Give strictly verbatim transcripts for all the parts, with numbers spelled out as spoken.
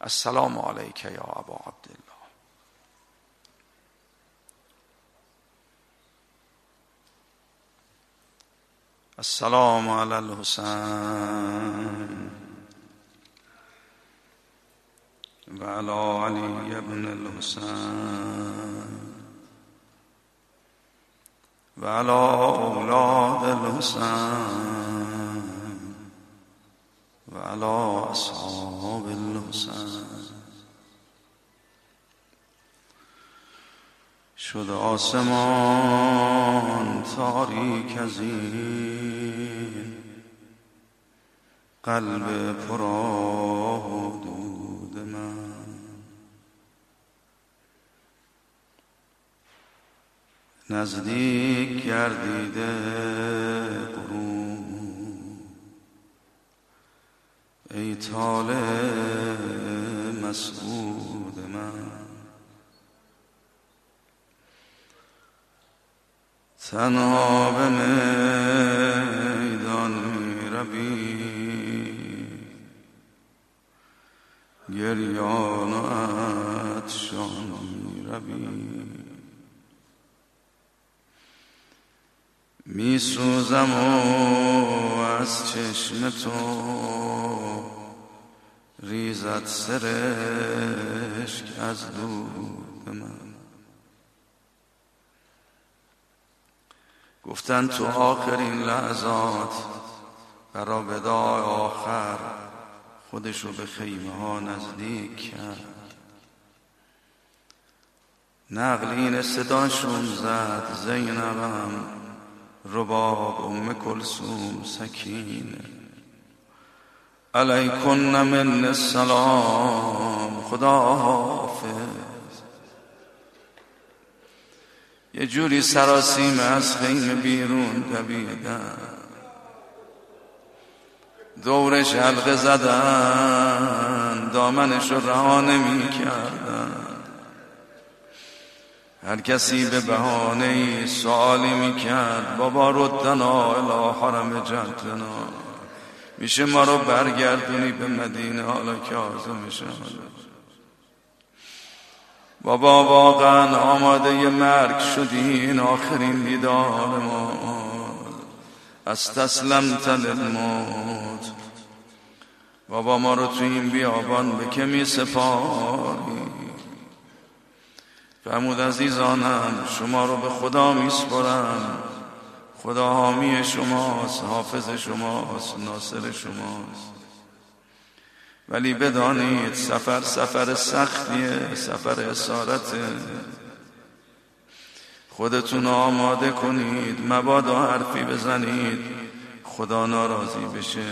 السلام علیک یا ابا عبدالله. السلام علی الحسین و علی علی ابن الحسین و علی اولاد الحسین و علی اصحاب الحسین. شد آسمان تاریک از این قلب پرآه و دود من، نزدیک گردیده غروب ای طالع مسعود من. تنها به میدان می روی گریان و عطشان می روی، می سوزم و از چشم تو ریزد سرشک از دود من. گفتن تو آخرین لحظات برا وداع آخر خودشو به خیمه ها نزدیک کرد. نقلین صداشون زد زینبم، رباب، ام کلثوم، سکینه، علیکن من السلام، خدا حافظ. یه جوری سراسیمه از خیمه بیرون دویدن، دورش حلقه زدن، دامنش رو رها نمی کردن. هر کسی به بهانه‌ای سوالی می کرد، بابا ردنا الی حرم جدنا، میشه ما رو برگردونی به مدینه حالا که آزم شد؟ بابا واقعا آماده ی مرگ شدی، این آخرین دیدار ما، استسلمت للموت. بابا ما رو تو این بیابان به که می سپاری؟ فرمود عزیزانم شما رو به خدا می سپارم، خدا حامی شماست، حافظ شماست، ناصر شماست. ولی بدانید سفر سفر سختیه، سفر اسارته. خودتون آماده کنید، مبادا حرفی بزنید خدا ناراضی بشه.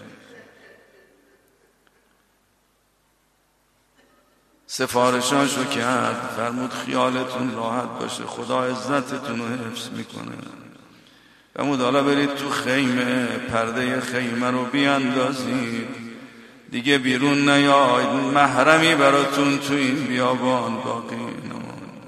سفارشاشو کرد، فرمود خیالتون راحت باشه، خدا عزتتون رو حفظ میکنه. فرمود حالا برید تو خیمه، پرده خیمه رو بیاندازید، دیگه بیرون نیاید، محرمی براتون تو این بیابان باقی نمون.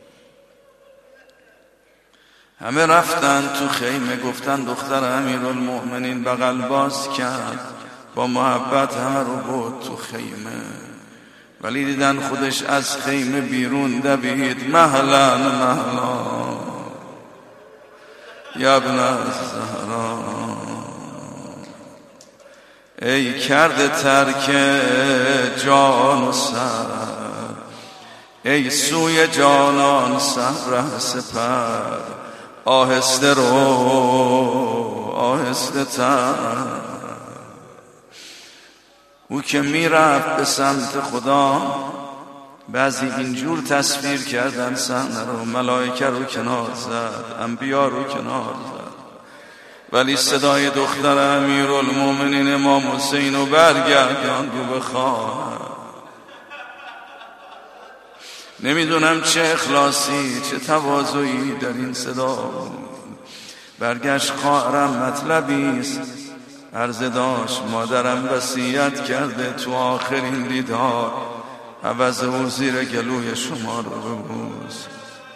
همه رفتن تو خیمه، گفتن دختر امیرالمؤمنین بغل باز کرد، با محبت همه رو بود تو خیمه. ولی دیدن خودش از خیمه بیرون دوید، مهلا مهلا یا ابن الزهرا، ای کرده ترک جان و سر، ای سوی جانان سر سپر، آهسته رو آهسته تر. او که میرفت به سمت خدا، بعضی اینجور تصویر کردن صحنه رو، ملائکه رو کنار زد، انبیا رو کنار زد، ولی صدای دختر امیرالمومنین امام حسین رو برگردان رو به خواهر. نمیدونم چه اخلاصی چه تواضعی در این صدا. برگشت خواهرم مطلبیست، عرضه داشت مادرم وصیت کرده تو آخرین دیدار عوض او زیر گلوی شما رو ببوس.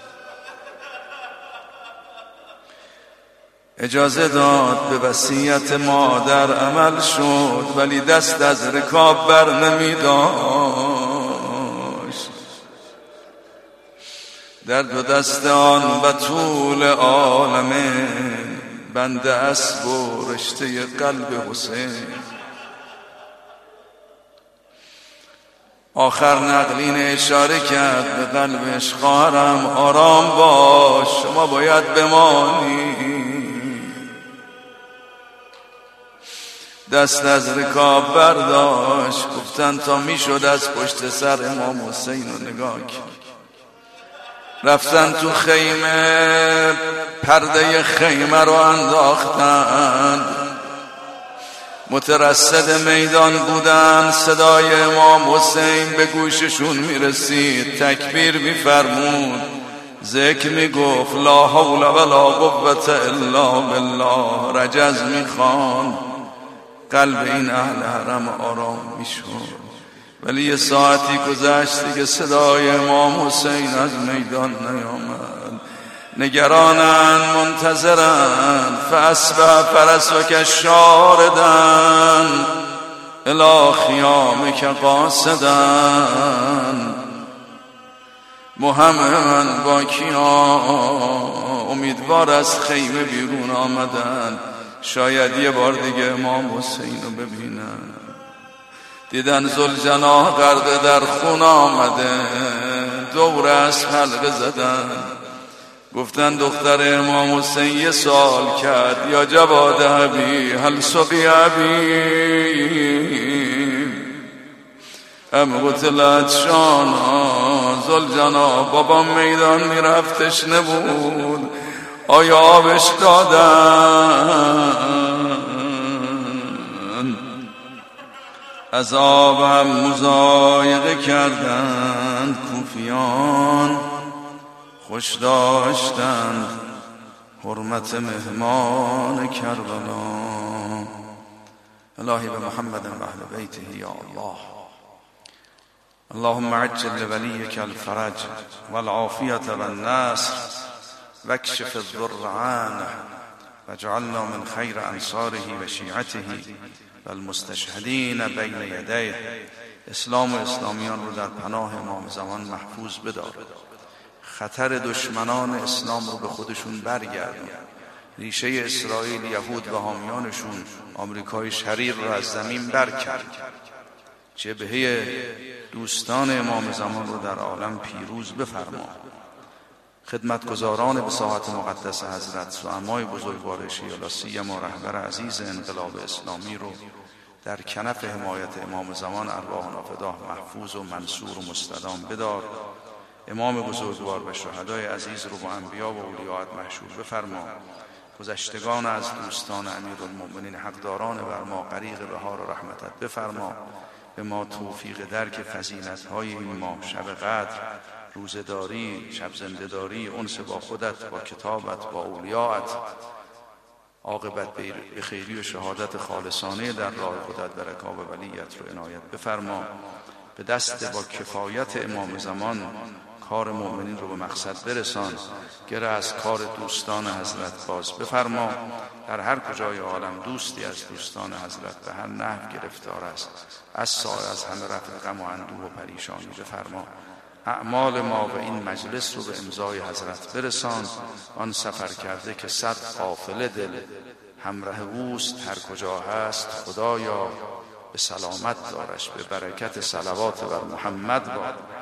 اجازه داد، به وصیت مادر عمل شد، ولی دست از رکاب بر نمیداد. در دو دست آن بتول عالمه بنده اسب و رشته قلب حسین. آخر نقلین اشاره کرد به قلبش خواهرم آرام باش، شما باید بمانی. دست از رکاب برداشت، گفتن تا میشد از پشت سر امام حسین رو نگاه کرد. رفتن تو خیمه، پرده خیمه رو انداختن، مترصد میدان بودن. صدای امام حسین به گوششون میرسید، تکبیر میفرمود، ذکر میگفت لا حول ولا قوة الا بالله، رجز میخوان. قلب این اهل حرم آرام میشد. ولی یه ساعتی گذشت دیگه صدای امام حسین از میدان نیامد. نگرانن، منتظرن، فاصبح فرسک شاردن الی خیامک قاصدن. محمد با کیا امیدوار از خیمه بیرون آمدن، شاید یه بار دیگه امام حسین رو ببینن. دیدن ذوالجناح غرقه در خون آمده، دور از حلقه زدن. گفتن دختر امام حسین یه سوال کرد، یا جواد ابی هل سقی ابی ام قتلت شانا. ذوالجناح بابام میدان میرفتش نبود، آیا آبش دادن؟ از آبم مضایقه کردند کوفیان، خوش داشتند حرمت مهمان کربلا. الهی به محمد و اهل بیته یا الله. اللهم عجل لولیک الفرج والعافیة والنصر واکشف الضر عنه واجعلنا من خیر انصاره و شیعته و المستشهدین بین یدیه. اسلام و اسلامیان رو در پناه امام زمان محفوظ بدار. خطر دشمنان اسلام رو به خودشون برگردون. ریشه اسرائیل، یهود و حامیانشون، آمریکای شریر رو از زمین برکرد. جبهه دوستان امام زمان رو در عالم پیروز بفرما. خدمتگزاران به ساحت مقدس حضرت، زعمای بزرگوار شیعه سیما رهبر عزیز انقلاب اسلامی رو در کنف حمایت امام زمان ارواحنا فداه محفوظ و منصور و مستدام بدار. امام بزرگوار و شهدای عزیز رو با انبیا و اولیاءت محشور بفرما. گذشتگان از دوستان امیرالمؤمنین حقداران بر ما غریق بهار و رحمتت بفرما. به ما توفیق درک فضیلت‌های این ماه، شب قدر، روزداری، شب زنده‌داری، انس با خودت، با کتابت، با اولیاءت، عاقبت به خیری و شهادت خالصانه در راه خودت و رکاب ولیت رو عنایت بفرما. به دست با کفایت امام زمان کار مؤمنین رو به مقصد برسان. گره از کار دوستان حضرت باز بفرما. در هر کجای عالم دوستی از دوستان حضرت به هر نحو گرفتار است، از سایر از همه رفع غم و اندوه و پریشانی بفرما. اعمال ما و این مجلس رو به امضای حضرت برسان. آن سفر کرده که صد قافله دل همراه اوست، هر کجا هست خدایا به سلامت دارش. به برکت صلوات بر محمد باد.